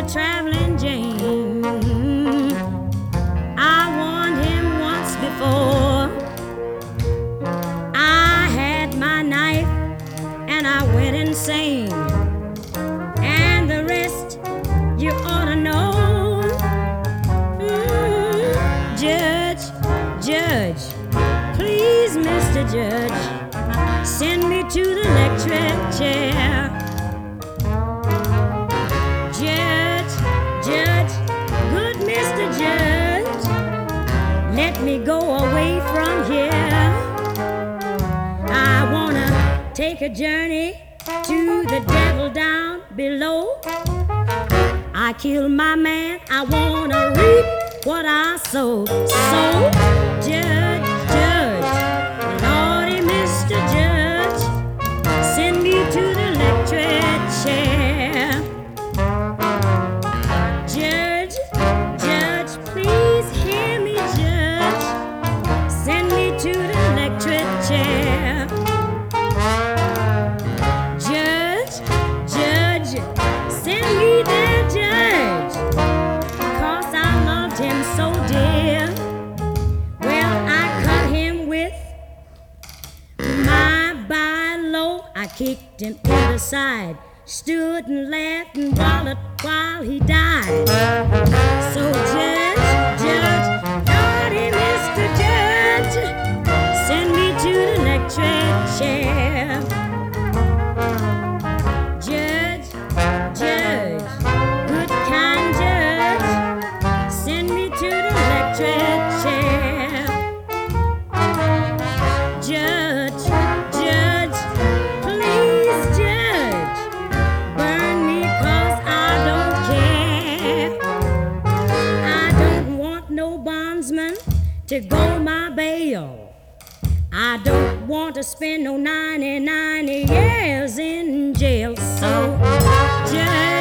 traveling Jane. I warned him once before. I had my knife and I went insane. And the rest you ought to know. Judge, please, Mr. Judge, send me to the electric chair. Judge, good Mr. Judge, let me go away from here. I wanna take a journey to the devil down below. I killed my man, I wanna reap what I sow. So, Judge, naughty Mr. Judge, send me to the electric chair. Judge, please hear me, Judge, send me to the electric chair. Judge, send me there, Judge, 'cause I loved him so dear. Well, I cut him with my by-low. I kicked him in the side, stood and laughed and wallowed while he died. So Judge, naughty Mr. Judge, send me to the electric chair. Judge, good kind Judge, send me to the electric chair. Judge, please Judge, burn me 'cause I don't care. I don't want no bondsman to go my bail. I don't want to spend no 99 years in jail. So, Judge,